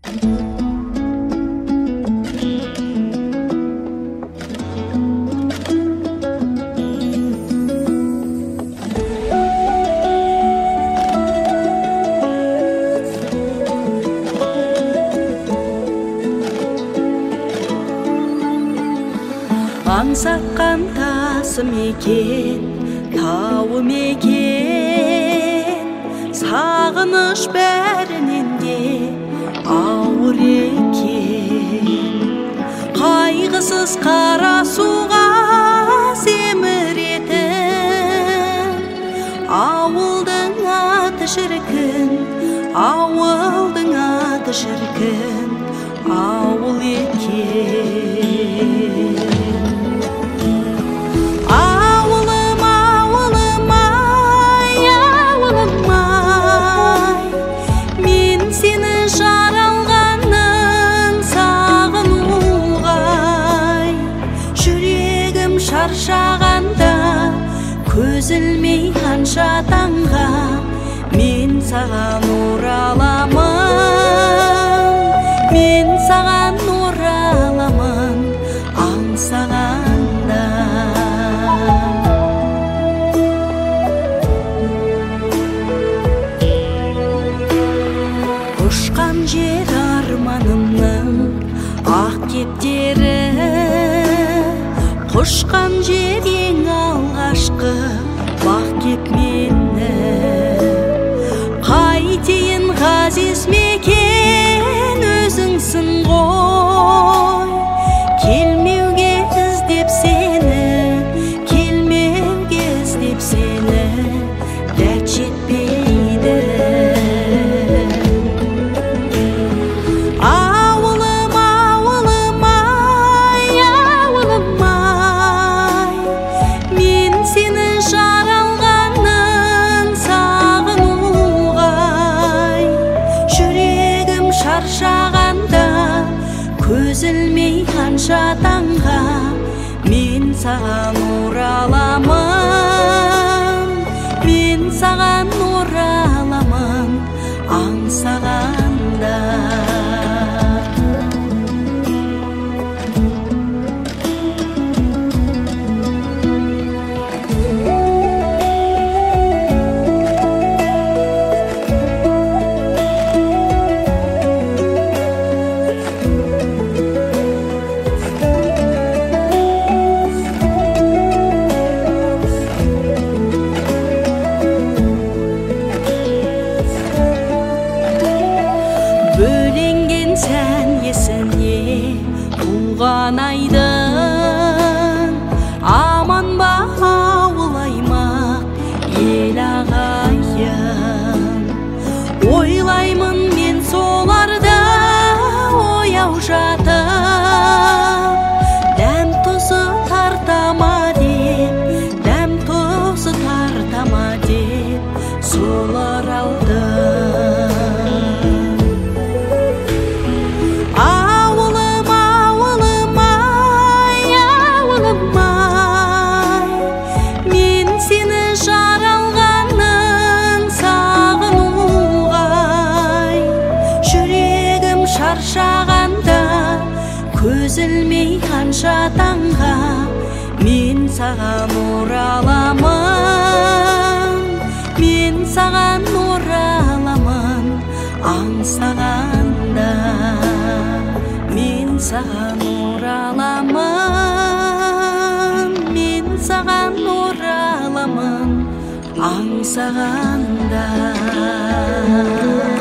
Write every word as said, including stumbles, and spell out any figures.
Аңсатқан тасым екен, тауым екен, сағыныш бәрінен де ауыр екен. Қайғысыз қара суға семіретін, ауылдың аты шіркін, ауылдың аты шіркін, ауыл екен. Ауылым, ауылым ай, ауылым ай, мен сені жаралғаннан сағынуғай. Жүрегім шаршағанда, көз ілмей қанша таңға, мен саған ораламын, мен саған ораламын, аңсағанда. Ұшқан жер арманымның ақ кептері, құшқан жер ең алғашқы бақ кеп мені. Қайтейін ғазиз мекен, өзіңсің ғой, келмеуге іздеп сені, келмеуге іздеп сені, дәт жетпейді. Ауылым, ауылым ай, ауылым ай, мен сені жаралғаннан сағынуғай. Жүрегім шаршағанда, көз ілмей қанша таңға, мен саған ораламын, мен саған ораламын, аңсағанда. Бөленген сән есіне туған айдың, аман ба ауыл аймақ ел ағайын. Ойлаймын мен соларды ояу жатып, дәм тұзы тартама деп, дәм тұзы тартама деп солар алды. Ауылым, ауылым ай, ауылым ай, мен сені жаралғаннан сағынуғай. Жүрегім шаршағанда, көз ілмей қанша таңға, мен саған ораламын, мен саған ораламын, аңсағанда. Мен саған ораламын, мен саған ораламын, аңсағанда.